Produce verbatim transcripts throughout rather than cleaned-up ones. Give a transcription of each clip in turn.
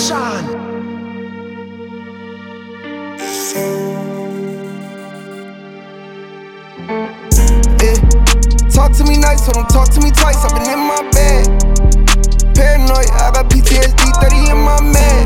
Sean. Yeah. Talk to me nice, so don't talk to me twice. I've been in my bed, paranoid. I got P T S D, thirty in my man.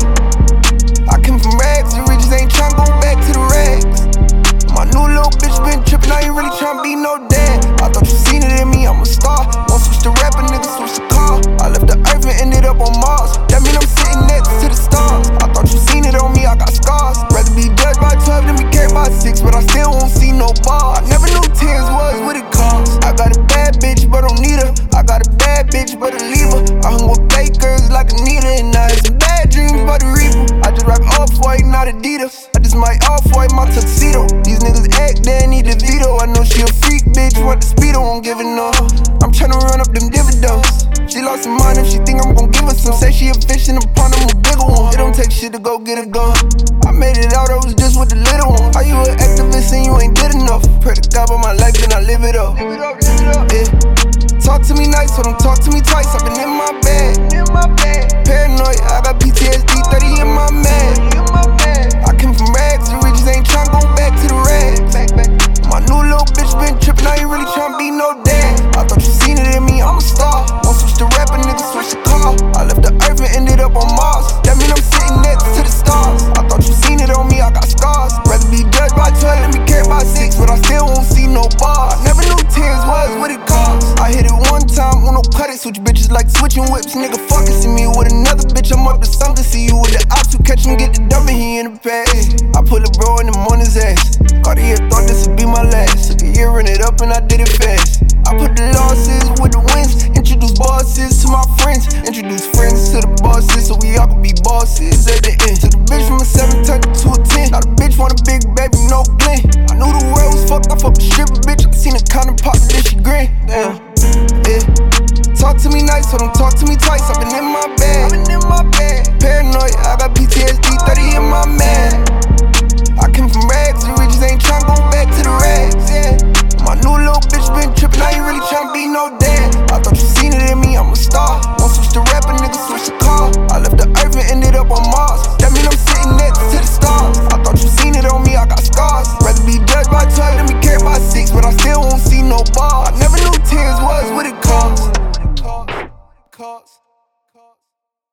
I came from rags, the riches ain't tryna go back to the rags. My new little bitch been trippin', I ain't really tryna be no dad. I thought you seen it in me, I'm a star. Won't switch to rapper, nigga switch to car. I left the earth and ended up on Mars. That mean I'm sitting next to the stars. I thought you seen it on me, I got scars. Rather be judged by twelve than be carried by six, but I still won't see no ball. I never knew tears was what it cost. I got a bad bitch, but don't need her. I got a bad bitch, but a leave her. I hung with bakers like Anita, and I had some bad dreams about the reaper. I just rock Off-White, not Adidas. I just might Off-White my tuxedo. These niggas act, they need a veto. I know she a freak bitch, want the speedo, won't give it no. I'm tryna run up them dividends. She lost her mind if she think I'm gon' give her some. Say she a fish in the pond, I'm a bigger one. It don't take shit to go get a gun. I made it out, I was just with the little one. How you an activist and you ain't did enough? Pray to God about my life and I live it up. Yeah. Talk to me nice, so don't talk to me twice. I've been in my bed, paranoid. I got P T S D, thirty in my man. I came from rags, the riches ain't tryna go back to the rags. My new little bitch been trippin', I ain't really tryna be no dad. I thought you seen it in me, I'm a star. Won't switch to rapper, nigga switch to car. I left the earth and ended up on Mars. That mean I'm sitting next to the stars. I thought you seen it on me, I got scars. Rather be judged by twelve than be carried by six, but I still won't see no bars. Never knew tears was what it cost. I hit it one time, won't no cut it. Switch bitches like switching whips, nigga fucking see me with another bitch. I'm up to something, see you with the ops who catch him, get the dumb and he in the past. I put a bro in the morning's ass. Cartier thought this would be my last. Took a year, run it up and I did it fast. I put the losses with the wins. Introduce bosses to my friends. Introduce friends to the bosses so we all can be bosses at the end. Took the bitch from a seven, turned it to a ten. Now the bitch want a big baby, no Glenn. I knew the world was fucked, I fucked a stripper bitch. I seen her kind of pop, but then she grin. Damn, yeah. Talk to me nice, so don't talk to me twice. I've been in my bed, paranoid. I got P T S D, thirty in my man.